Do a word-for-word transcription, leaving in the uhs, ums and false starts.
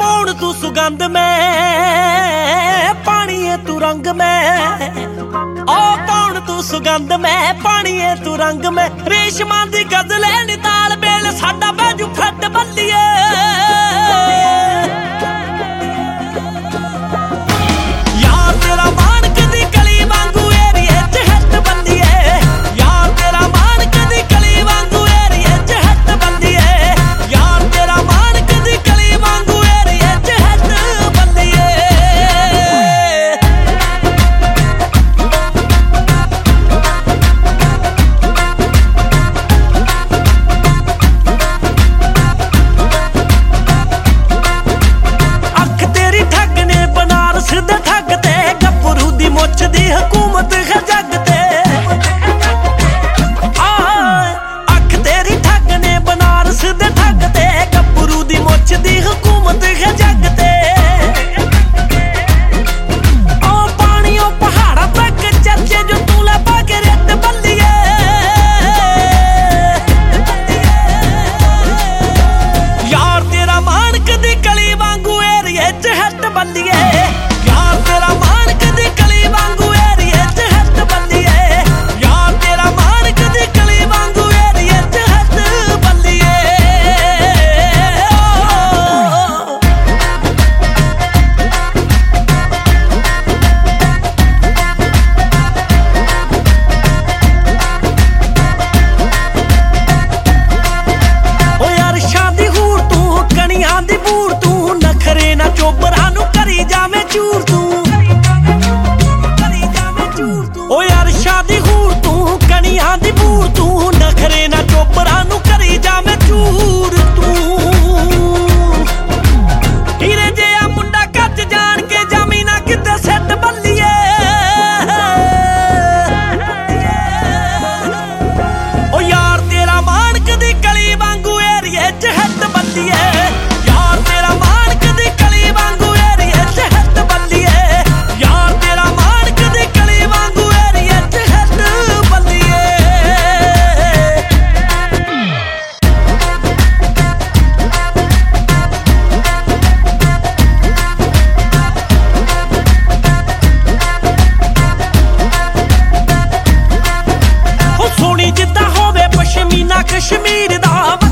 पौड़ तू सुगंध में पानी है तू रंग में ओ पौड़ तू सुगंध में पानी है तू रंग में रेशमां दी गजले नी ताल बेल साडा बाजू फट बल्लिए यार तेरा मानक दी कली वांगू एरिए च हट बल्लिए यार तेरा मानक दी कली वांगू एरिए च हट बल्लिए यार तेरा मानक दी कली वांगू एरिए च हट बल्लिए अख तेरी ठग ने बनारस दे ठग ते गब्बरू दी मुछ दी हुकूमत है जग ते अख तेरी ठग ने बनारस दे ठग ते गब्बरू दी मुछ दी हुकूमत है जग ते ओ पानियों पहाड़ा तक चर्चे जो तू ला पाके रेत बल्लिए यार तेरा मानक दी कली वांगू एरिए च हट बल्लिए यार तेरा मानक दी कली वांगू एरिए च हट बल्लिए यार तेरा मानक दी कली वांगू एरिए च हट बल्लिए ओ यार शादी हूर तू कणियां दी बूर तू नखरे ना चोबरा नू करी जावे चूर तू ओ यार शादी हूर तू कणियां दी बूर तू नखरे ना चोबरा नू करी जावे चूर तू हीरे जिहा मुंडा कच जान के जामी ना किते सैट बल्लिए ओ यार तेरा मानक दी कली वांगू एरिए च हट बल्लिए यार तेरा मानक दी कली वांगू एरिए च हट बल्लिए यार तेरा मानक दी कली वांगू एरिए च हट बल्लिए हो सोनी जिद्दां होवे पश्मीना कश्मीर दा